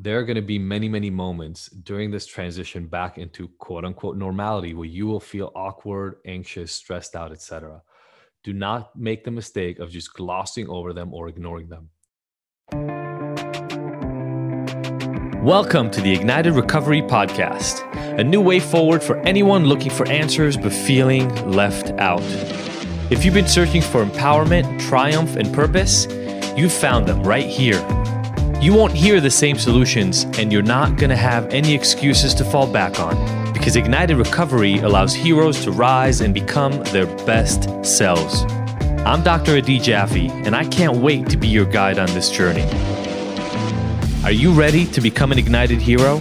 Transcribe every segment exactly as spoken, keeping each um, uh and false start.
there are going to be many, many moments during this transition back into quote unquote normality where you will feel awkward, anxious, stressed out, et cetera. Do not make the mistake of just glossing over them or ignoring them. Welcome to the Ignited Recovery Podcast, a new way forward for anyone looking for answers but feeling left out. If you've been searching for empowerment, triumph, and purpose, you've found them right here. You won't hear the same solutions, and you're not going to have any excuses to fall back on, because Ignited Recovery allows heroes to rise and become their best selves. I'm Doctor Adi Jaffe, and I can't wait to be your guide on this journey. Are you ready to become an Ignited hero?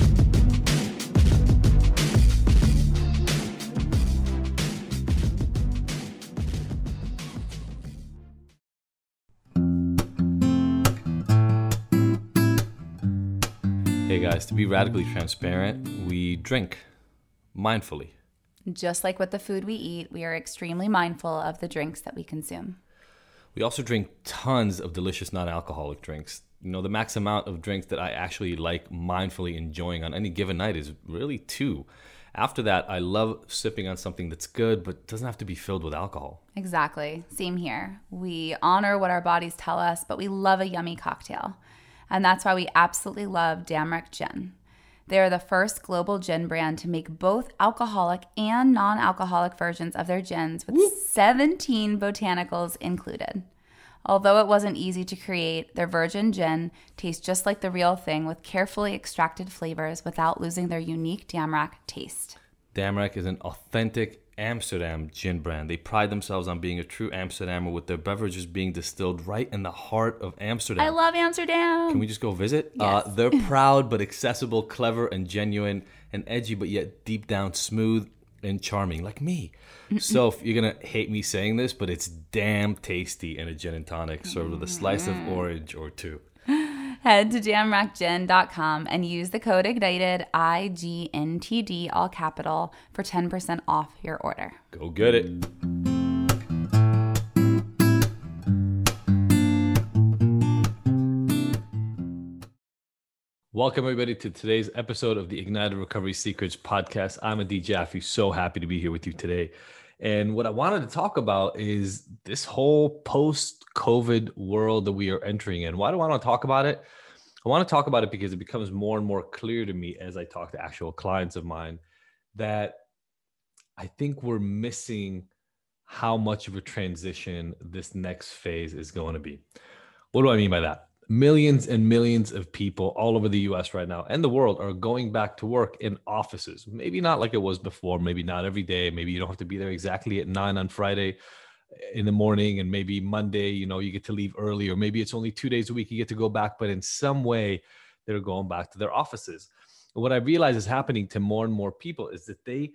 Hey guys, to be radically transparent, we drink mindfully. Just like with the food we eat, we are extremely mindful of the drinks that we consume. We also drink tons of delicious non-alcoholic drinks. You know, the max amount of drinks that I actually like mindfully enjoying on any given night is really two. After that, I love sipping on something that's good, but doesn't have to be filled with alcohol. Exactly. Same here. We honor what our bodies tell us, but we love a yummy cocktail. And that's why we absolutely love Damrak Gin. They are the first global gin brand to make both alcoholic and non-alcoholic versions of their gins with Woo. seventeen botanicals included. Although it wasn't easy to create, their virgin gin tastes just like the real thing with carefully extracted flavors without losing their unique Damrak taste. Damrak is an authentic Amsterdam gin brand. They pride themselves on being a true Amsterdammer with their beverages being distilled right in the heart of Amsterdam. I love Amsterdam. Can we just go visit? Yes. Uh, they're proud but accessible, clever and genuine, and edgy but yet deep down smooth and charming, like me. So if you're going to hate me saying this, but it's damn tasty in a gin and tonic served with a slice of orange or two. Head to damrak gin dot com and use the code IGNITED, I G N T D, all capital, for ten percent off your order. Go get it. Welcome, everybody, to today's episode of the Ignited Recovery Secrets podcast. I'm Adi Jaffe, so happy to be here with you today. And what I wanted to talk about is this whole post-COVID world that we are entering in. Why do I want to talk about it? I want to talk about it because it becomes more and more clear to me as I talk to actual clients of mine that I think we're missing how much of a transition this next phase is going to be. What do I mean by that? Millions and millions of people all over the U S right now and the world are going back to work in offices. Maybe not like it was before, maybe not every day. Maybe you don't have to be there exactly at nine on Friday in the morning, and maybe Monday, you know, you get to leave early, or maybe it's only two days a week you get to go back, but in some way they're going back to their offices. And what I realize is happening to more and more people is that they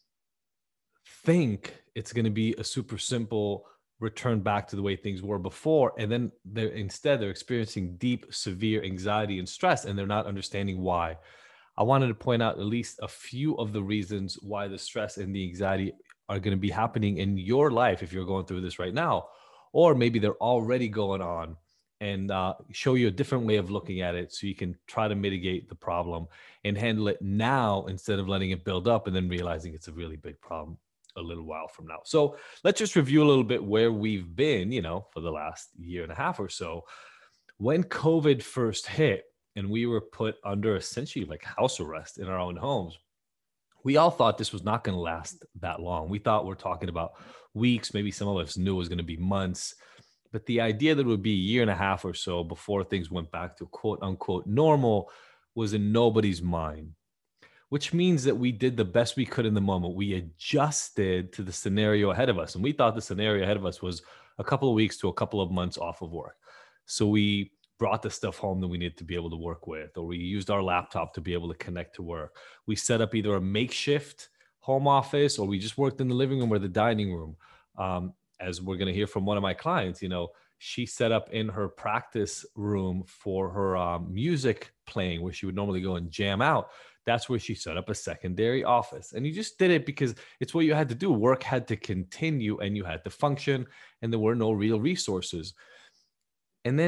think it's going to be a super simple return back to the way things were before. And then they're instead they're experiencing deep, severe anxiety and stress, and they're not understanding why. I wanted to point out at least a few of the reasons why the stress and the anxiety are going to be happening in your life if you're going through this right now, or maybe they're already going on, and uh, show you a different way of looking at it so you can try to mitigate the problem and handle it now instead of letting it build up and then realizing it's a really big problem a little while from now. So let's just review a little bit where we've been, you know, for the last year and a half or so. When COVID first hit and we were put under essentially like house arrest in our own homes, we all thought this was not going to last that long. We thought we're talking about weeks, maybe some of us knew it was going to be months, but the idea that it would be a year and a half or so before things went back to quote unquote normal was in nobody's mind. Which means that we did the best we could in the moment. We adjusted to the scenario ahead of us. And we thought the scenario ahead of us was a couple of weeks to a couple of months off of work. So we brought the stuff home that we needed to be able to work with, or we used our laptop to be able to connect to work. We set up either a makeshift home office, or we just worked in the living room or the dining room. Um, as we're going to hear from one of my clients, you know, she set up in her practice room for her um, music playing, where she would normally go and jam out. That's where she set up a secondary office. And you just did it because it's what you had to do. Work had to continue and you had to function, and there were no real resources. And then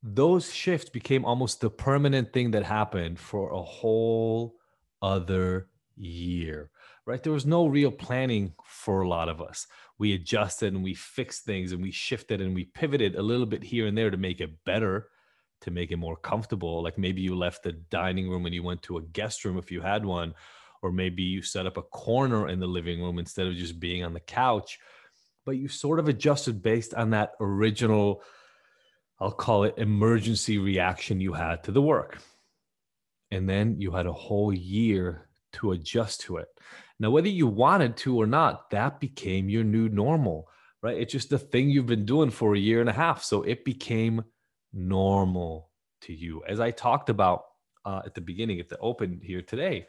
those shifts became almost the permanent thing that happened for a whole other year, right? There was no real planning for a lot of us. We adjusted and we fixed things and we shifted and we pivoted a little bit here and there to make it better, to make it more comfortable. Like maybe you left the dining room and you went to a guest room if you had one, or maybe you set up a corner in the living room instead of just being on the couch. But you sort of adjusted based on that original, I'll call it emergency reaction you had to the work. And then you had a whole year to adjust to it. Now, whether you wanted to or not, that became your new normal, right? It's just the thing you've been doing for a year and a half. So it became normal to you. As I talked about uh, at the beginning, at the open here today,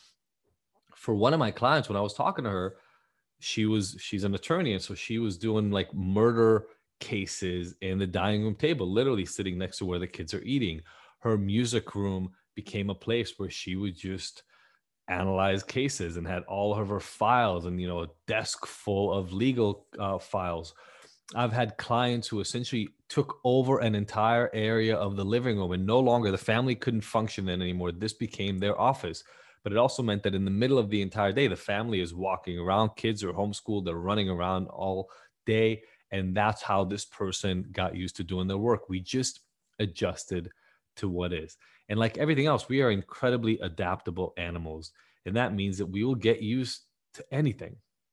for one of my clients, when I was talking to her, she was, she's an attorney. And so she was doing like murder cases in the dining room table, literally sitting next to where the kids are eating. Her music room became a place where she would just analyze cases and had all of her files and, you know, a desk full of legal uh, files. I've had clients who essentially took over an entire area of the living room, and no longer the family couldn't function in anymore. This became their office. But it also meant that in the middle of the entire day, the family is walking around, kids are homeschooled, they're running around all day. And that's how this person got used to doing their work. We just adjusted to what is. And like everything else, we are incredibly adaptable animals. And that means that we will get used to anything.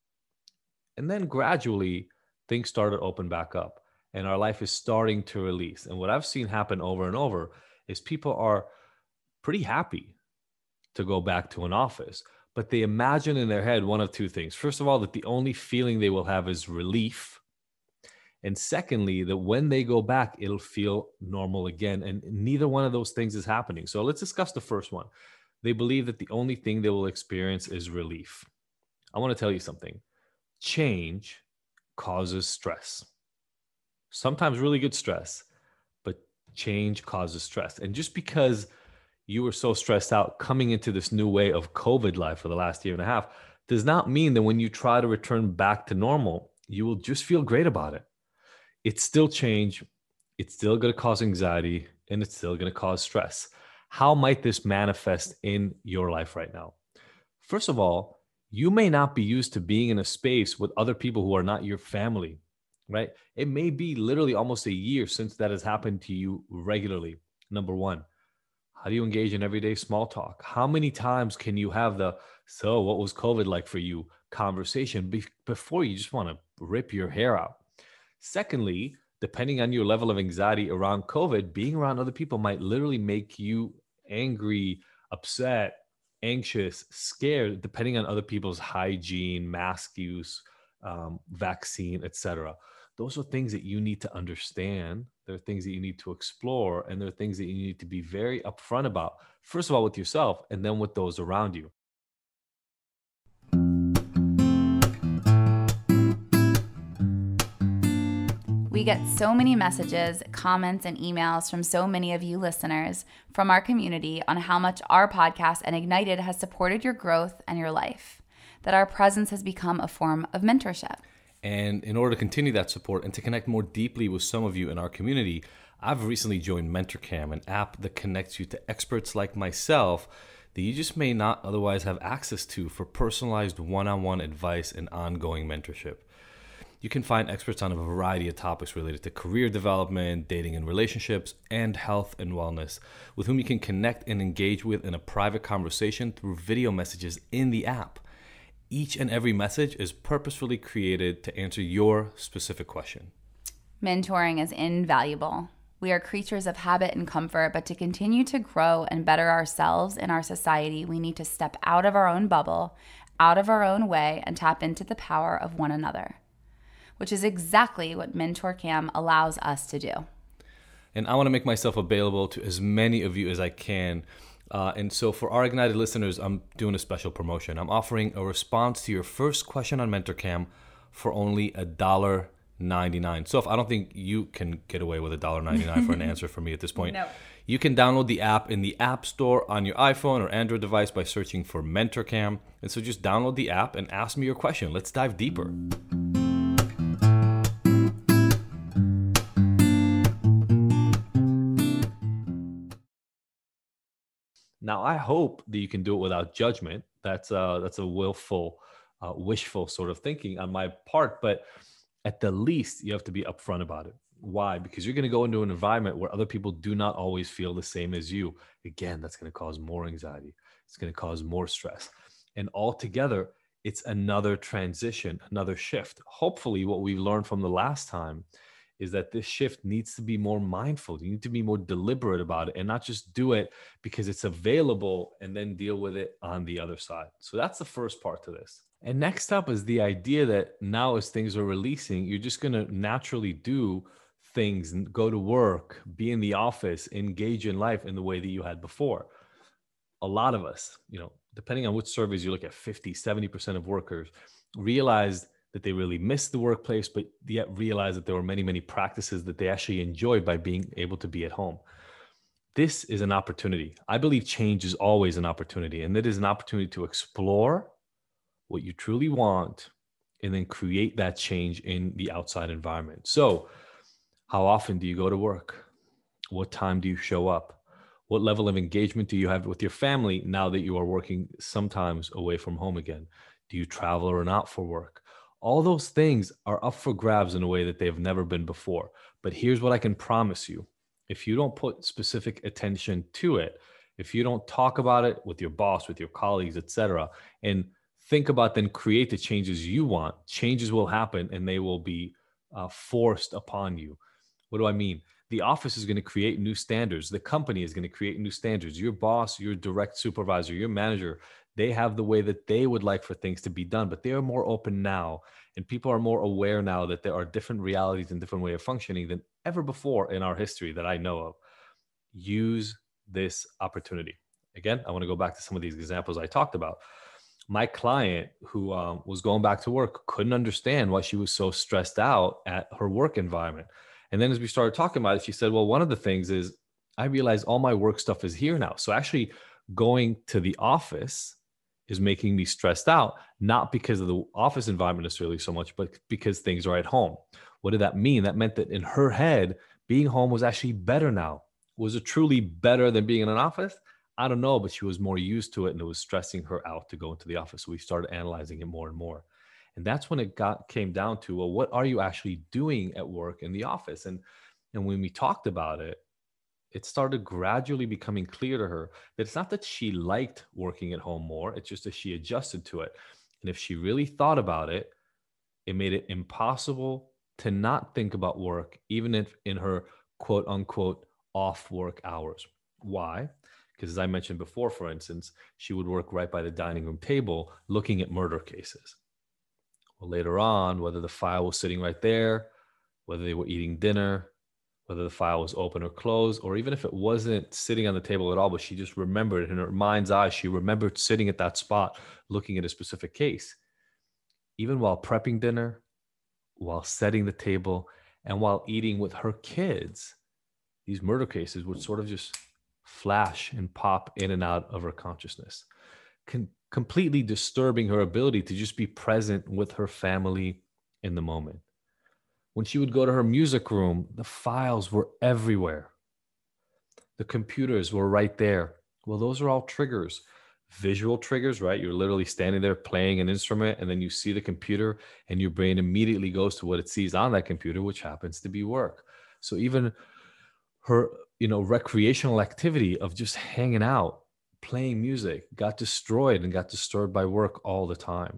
And then gradually, things start to open back up and our life is starting to release. And what I've seen happen over and over is people are pretty happy to go back to an office, but they imagine in their head one of two things. First of all, that the only feeling they will have is relief. And secondly, that when they go back, it'll feel normal again. And neither one of those things is happening. So let's discuss the first one. They believe that the only thing they will experience is relief. I want to tell you something. Change causes stress. Sometimes really good stress, but change causes stress. And just because you were so stressed out coming into this new way of COVID life for the last year and a half does not mean that when you try to return back to normal, you will just feel great about it. It's still change. It's still going to cause anxiety and it's still going to cause stress. How might this manifest in your life right now? First of all, you may not be used to being in a space with other people who are not your family, right? It may be literally almost a year since that has happened to you regularly. Number one, how do you engage in everyday small talk? How many times can you have the, so what was COVID like for you conversation be- before you just want to rip your hair out? Secondly, depending on your level of anxiety around COVID, being around other people might literally make you angry, upset, anxious, scared, depending on other people's hygiene, mask use, um, vaccine, et cetera. Those are things that you need to understand. There are things that you need to explore, and there are things that you need to be very upfront about. First of all, with yourself, and then with those around you. We get so many messages, comments, and emails from so many of you listeners from our community on how much our podcast and Ignited has supported your growth and your life, that our presence has become a form of mentorship. And in order to continue that support and to connect more deeply with some of you in our community, I've recently joined MentorCam, an app that connects you to experts like myself that you just may not otherwise have access to for personalized one-on-one advice and ongoing mentorship. You can find experts on a variety of topics related to career development, dating and relationships, and health and wellness, with whom you can connect and engage with in a private conversation through video messages in the app. Each and every message is purposefully created to answer your specific question. Mentoring is invaluable. We are creatures of habit and comfort, but to continue to grow and better ourselves in our society, we need to step out of our own bubble, out of our own way, and tap into the power of one another, which is exactly what MentorCam allows us to do. And I want to make myself available to as many of you as I can. Uh, and so for our Ignited listeners, I'm doing a special promotion. I'm offering a response to your first question on MentorCam for only one dollar and ninety-nine cents. So if I don't think you can get away with one dollar and ninety-nine cents for an answer from me at this point. No. You can download the app in the App Store on your iPhone or Android device by searching for MentorCam. And so just download the app and ask me your question. Let's dive deeper. Now, I hope that you can do it without judgment. That's a, that's a willful, uh, wishful sort of thinking on my part. But at the least, you have to be upfront about it. Why? Because you're going to go into an environment where other people do not always feel the same as you. Again, that's going to cause more anxiety. It's going to cause more stress. And altogether, it's another transition, another shift. Hopefully, what we learned from the last time is that this shift needs to be more mindful. You need to be more deliberate about it and not just do it because it's available and then deal with it on the other side. So that's the first part to this. And next up is the idea that now as things are releasing, you're just going to naturally do things and go to work, be in the office, engage in life in the way that you had before. A lot of us, you know, depending on which surveys you look at, fifty, seventy percent of workers realized that they really missed the workplace, but yet realized that there were many, many practices that they actually enjoyed by being able to be at home. This is an opportunity. I believe change is always an opportunity, and it is an opportunity to explore what you truly want and then create that change in the outside environment. So, how often do you go to work? What time do you show up? What level of engagement do you have with your family now that you are working sometimes away from home again? Do you travel or not for work? All those things are up for grabs in a way that they've never been before. But here's what I can promise you. If you don't put specific attention to it, if you don't talk about it with your boss, with your colleagues, et cetera, and think about then create the changes you want, changes will happen and they will be uh, forced upon you. What do I mean? The office is going to create new standards. The company is going to create new standards. Your boss, your direct supervisor, your manager, they have the way that they would like for things to be done, but they are more open now. And people are more aware now that there are different realities and different way of functioning than ever before in our history that I know of. Use this opportunity. Again, I want to go back to some of these examples I talked about. My client who um, was going back to work couldn't understand why she was so stressed out at her work environment. And then as we started talking about it, she said, well, one of the things is I realized all my work stuff is here now. So actually going to the office is making me stressed out, not because of the office environment necessarily so much, but because things are at home. What did that mean? That meant that in her head, being home was actually better now. Was it truly better than being in an office? I don't know, but she was more used to it and it was stressing her out to go into the office. So we started analyzing it more and more. And that's when it got came down to, well, what are you actually doing at work in the office? And, and when we talked about it, it started gradually becoming clear to her that it's not that she liked working at home more. It's just that she adjusted to it. And if she really thought about it, it made it impossible to not think about work, even if in her quote unquote off work hours. Why? Because as I mentioned before, for instance, she would work right by the dining room table looking at murder cases. Well, later on, whether the file was sitting right there, whether they were eating dinner, whether the file was open or closed, or even if it wasn't sitting on the table at all, but she just remembered it in her mind's eye, she remembered sitting at that spot, looking at a specific case. Even while prepping dinner, while setting the table, and while eating with her kids, these murder cases would sort of just flash and pop in and out of her consciousness, Con- completely disturbing her ability to just be present with her family in the moment. When she would go to her music room, the files were everywhere. The computers were right there. Well, those are all triggers, visual triggers, right? You're literally standing there playing an instrument and then you see the computer and your brain immediately goes to what it sees on that computer, which happens to be work. So even her, you know, recreational activity of just hanging out, playing music got destroyed and got disturbed by work all the time.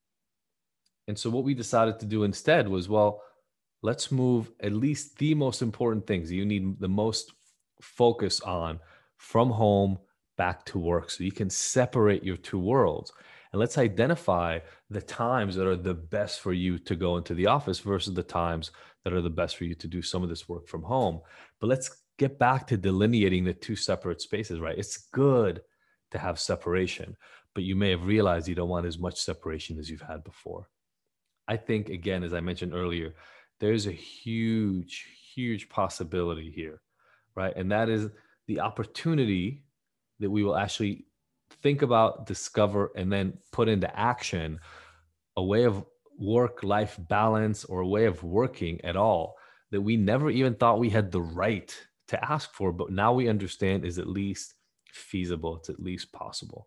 And so what we decided to do instead was, well, let's move at least the most important things you need the most focus on from home back to work so you can separate your two worlds. And let's identify the times that are the best for you to go into the office versus the times that are the best for you to do some of this work from home. But let's get back to delineating the two separate spaces, right? It's good to have separation, but you may have realized you don't want as much separation as you've had before. I think, again, as I mentioned earlier, there's a huge, huge possibility here, right? And that is the opportunity that we will actually think about, discover, and then put into action a way of work-life balance or a way of working at all that we never even thought we had the right to ask for, but now we understand is at least feasible. It's at least possible.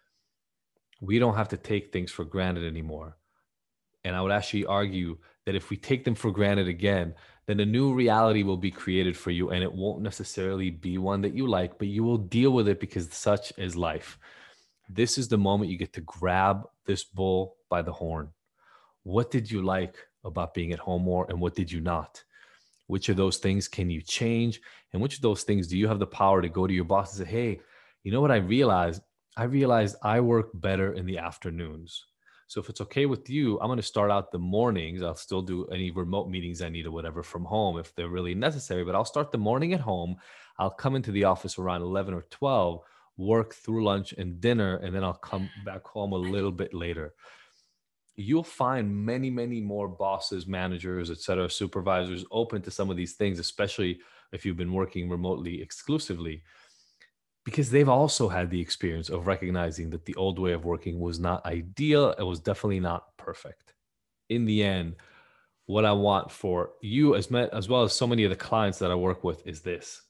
We don't have to take things for granted anymore. And I would actually argue that if we take them for granted again, then a new reality will be created for you, and it won't necessarily be one that you like, but you will deal with it because such is life. This is the moment you get to grab this bull by the horn. What did you like about being at home more, and what did you not? Which of those things can you change? And which of those things do you have the power to go to your boss and say, hey, you know what I realized? I realized I work better in the afternoons. So if it's okay with you, I'm going to start out the mornings. I'll still do any remote meetings I need or whatever from home if they're really necessary, but I'll start the morning at home. I'll come into the office around eleven or twelve, work through lunch and dinner, and then I'll come back home a little bit later. You'll find many, many more bosses, managers, et cetera, supervisors open to some of these things, especially if you've been working remotely exclusively, because they've also had the experience of recognizing that the old way of working was not ideal. It was definitely not perfect. In the end, what I want for you as, as well as so many of the clients that I work with is this.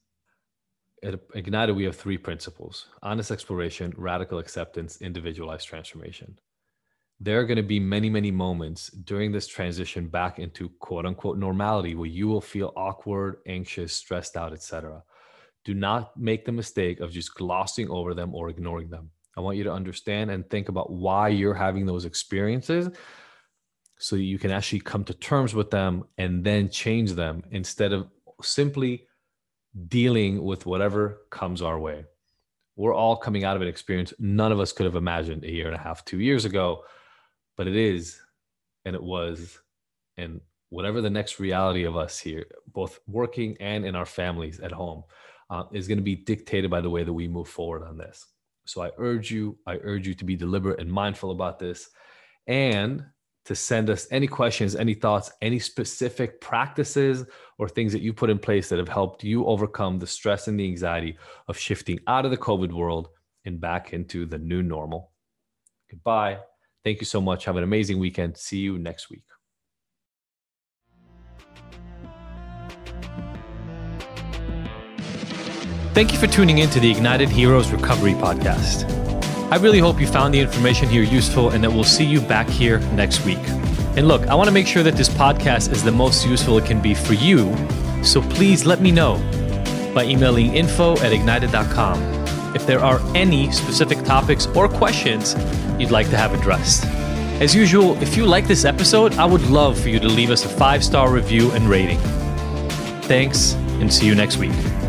At Ignited, we have three principles: honest exploration, radical acceptance, individualized transformation. There are going to be many, many moments during this transition back into quote unquote normality where you will feel awkward, anxious, stressed out, et cetera. Do not make the mistake of just glossing over them or ignoring them. I want you to understand and think about why you're having those experiences so that you can actually come to terms with them and then change them instead of simply dealing with whatever comes our way. We're all coming out of an experience none of us could have imagined a year and a half, two years ago, but it is, and it was, and whatever the next reality of us here, both working and in our families at home, Uh, is going to be dictated by the way that we move forward on this. So I urge you, I urge you to be deliberate and mindful about this, and to send us any questions, any thoughts, any specific practices or things that you put in place that have helped you overcome the stress and the anxiety of shifting out of the COVID world and back into the new normal. Goodbye. Thank you so much. Have an amazing weekend. See you next week. Thank you for tuning in to the Ignited Heroes Recovery Podcast. I really hope you found the information here useful and that we'll see you back here next week. And look, I want to make sure that this podcast is the most useful it can be for you, so please let me know by emailing info at ignited dot com if there are any specific topics or questions you'd like to have addressed. As usual, if you like this episode, I would love for you to leave us a five-star review and rating. Thanks, and see you next week.